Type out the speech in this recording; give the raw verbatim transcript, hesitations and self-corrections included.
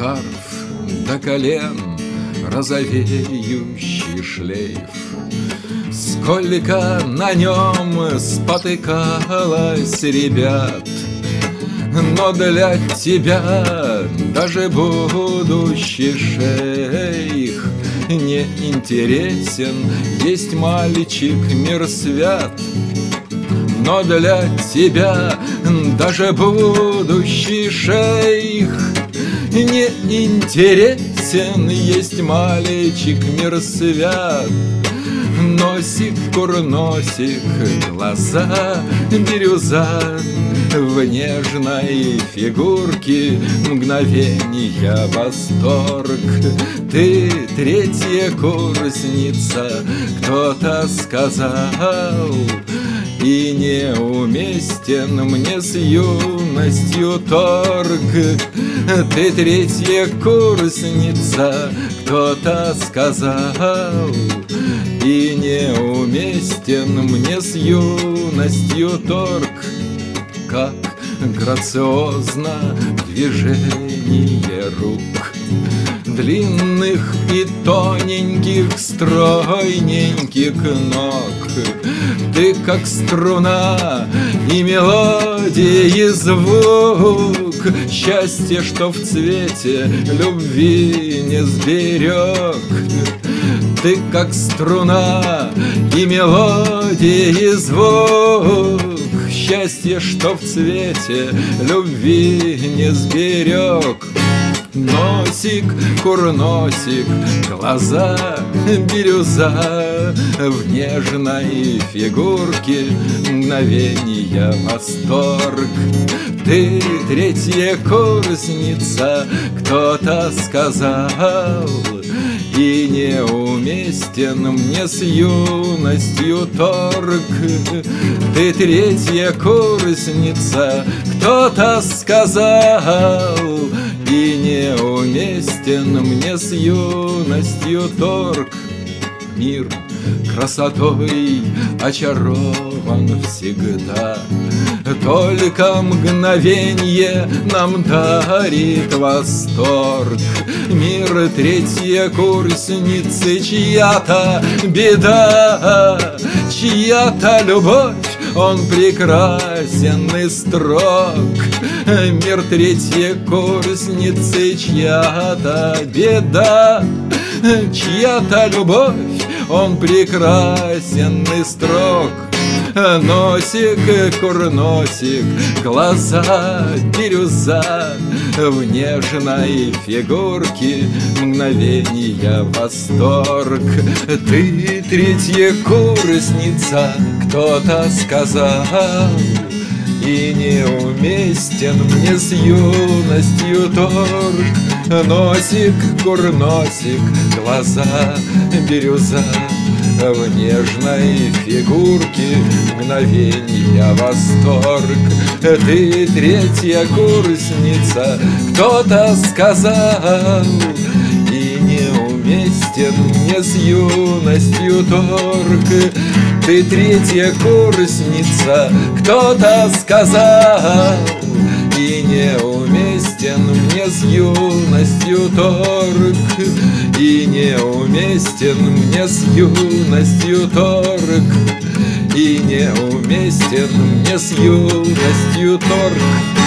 шарф до колен, розовеющий шлейф. Сколько на нем спотыкалось ребят, но для тебя даже будущий шейх не интересен. Есть мальчик мир свят, но для тебя даже будущий шейх не интересен. Есть мальчик мир свят. Носик, курносик, глаза бирюза, в нежной фигурке мгновенья восторг. Ты третья курсница, кто-то сказал, и неуместен мне с юностью торг. Ты третья курсница, кто-то сказал, и неуместен мне с юностью торг. Как грациозно движение рук, длинных и тоненьких, стройненьких ног. Ты как струна и мелодия, и звук. Счастье, что в цвете любви не сберег. Ты как струна и мелодия, и звук. Счастье, что в цвете любви не сберег. Носик, курносик, глаза бирюза, в нежной фигурке мгновенья восторг. Ты третья курсница, кто-то сказал, и неуместен мне с юностью торг. Ты третья курсница, кто-то сказал, и неуместен мне с юностью торг. Мир красотой очарован всегда, только мгновенье нам дарит восторг. Мир третья курсницы, чья-то беда, чья-то любовь, он прекрасен и строг. Мир третьей курсницы, чья-то беда, чья-то любовь, он прекрасен и строг. Носик, курносик, глаза бирюза, в нежной фигурке мгновенья восторг. Ты третья курсница, кто-то сказал, и неуместен мне с юностью торг. Носик, курносик, глаза бирюза, в нежной фигурке мгновенья восторг. Ты третья курсница, кто-то сказал, и неуместен мне с юностью торг. Ты третья курсница, кто-то сказал, и неуместен мне с юностью торг. И неуместен мне с юностью торг. И неуместен мне с юностью торг.